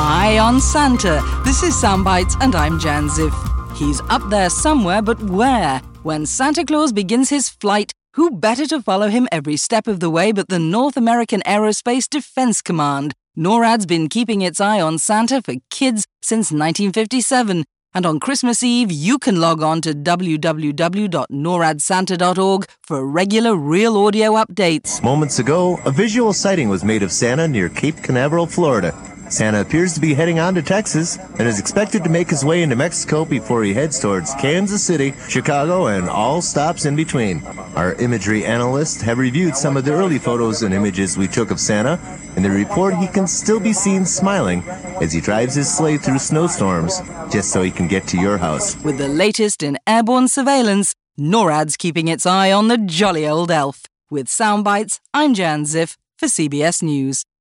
Eye on Santa. This is Soundbites and I'm Jan Ziff. He's up there somewhere, but where? When Santa Claus begins his flight, who better to follow him every step of the way but the North American Aerospace Defense Command? NORAD's been keeping its eye on Santa for kids since 1957. And on Christmas Eve, you can log on to www.noradsanta.org for regular real audio updates. Moments ago, a visual sighting was made of Santa near Cape Canaveral, Florida. Santa appears to be heading on to Texas and is expected to make his way into Mexico before he heads towards Kansas City, Chicago, and all stops in between. Our imagery analysts have reviewed some of the early photos and images we took of Santa, and they report he can still be seen smiling as he drives his sleigh through snowstorms just so he can get to your house. With the latest in airborne surveillance, NORAD's keeping its eye on the jolly old elf. With Soundbites, I'm Jan Ziff for CBS News.